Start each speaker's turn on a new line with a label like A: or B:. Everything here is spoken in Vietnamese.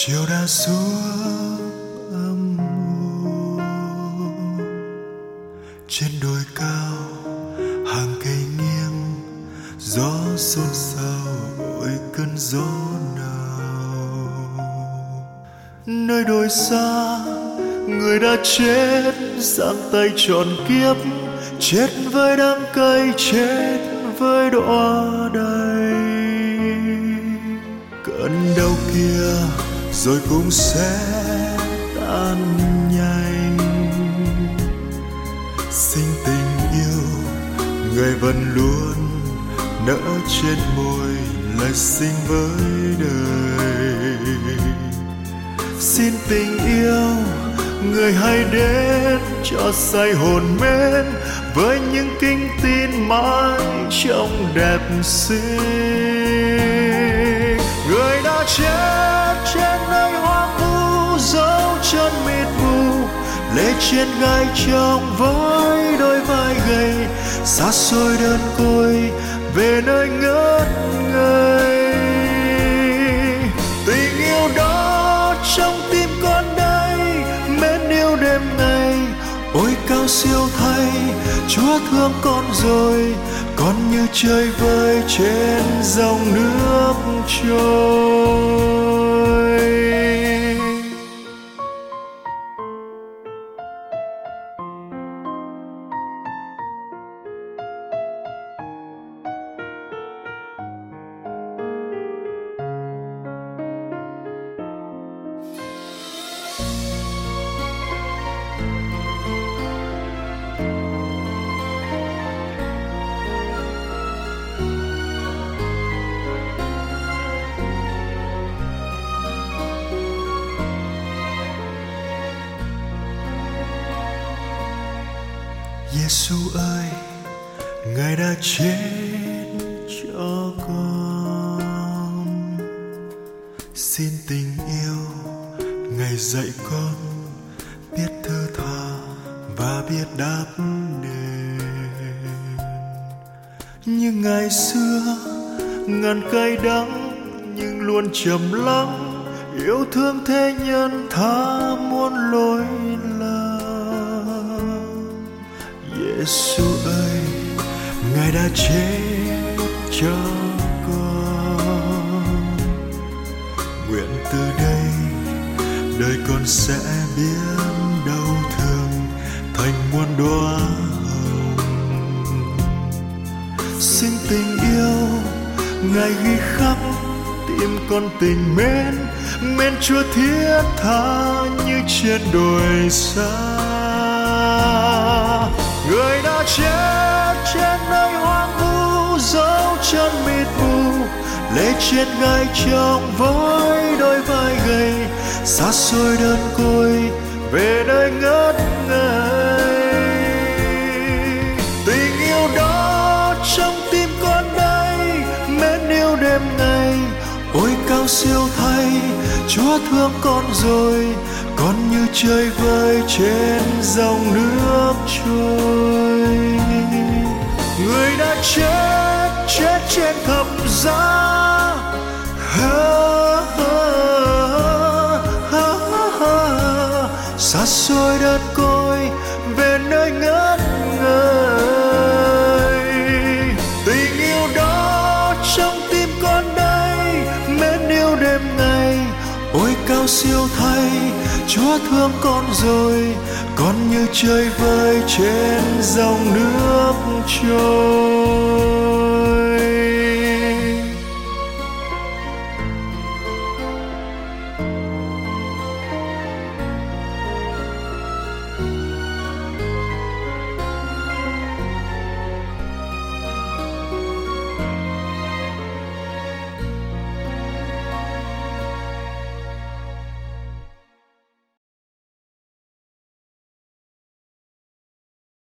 A: chiều đã xuống âm u trên đồi cao, hàng cây nghiêng, gió xôn xao ôi cơn gió nào. Nơi đồi xa, người đã chết giang tay trọn kiếp, chết với đắng cay, chết với đọa đầy. Cơn đau kia rồi cũng sẽ tan nhanh. Sinh tình yêu, người vẫn luôn nở trên môi lời sinh với đời. Xin tình yêu, người hãy đến cho say hồn mến với những kinh tin mãi trong đẹp xinh. Người đã chết trên nơi hoang vu, dấu chân mịt mù, lê trên gai trong với đôi vai gầy, xa xôi đơn côi về nơi ngất ngây. Tình yêu đó trong tim con đây, mến yêu đêm ngày, ôi cao siêu thay, Chúa thương con rồi, con như chơi vơi trên dòng nước trôi. Giêsu ơi, Ngài đã chết cho con. Xin tình yêu, Ngài dạy con biết thơ tha và biết đáp đền. Như ngày xưa, ngàn cay đắng nhưng luôn trầm lắng, yêu thương thế nhân tha muôn lỗi lầm. Giêsu ơi, Ngài đã chết cho con. Nguyện từ đây đời con sẽ biến đau thương thành muôn đóa hồng. Xin tình yêu, Ngài ghi khắc tim con tình mến, mến Chúa thiết tha như trên đồi xa. Người đã chết trên nơi hoang vu, dấu chân mịt mù, lê trên gai trong với đôi vai gầy, xa xôi đơn côi về nơi ngất ngây. Tình yêu đó trong tim con đây, mến yêu đêm ngày, ôi cao siêu thay, Chúa thương con rồi, con như chơi vơi trên dòng nước trôi. Người đã chết, chết trên thập giá, xa xôi đơn côi về nơi ngất ngây. Tình yêu đó trong tim con đây, mến yêu đêm ngày, ôi cao siêu thay, Chúa thương con rồi, con như chơi vơi trên dòng nước trôi.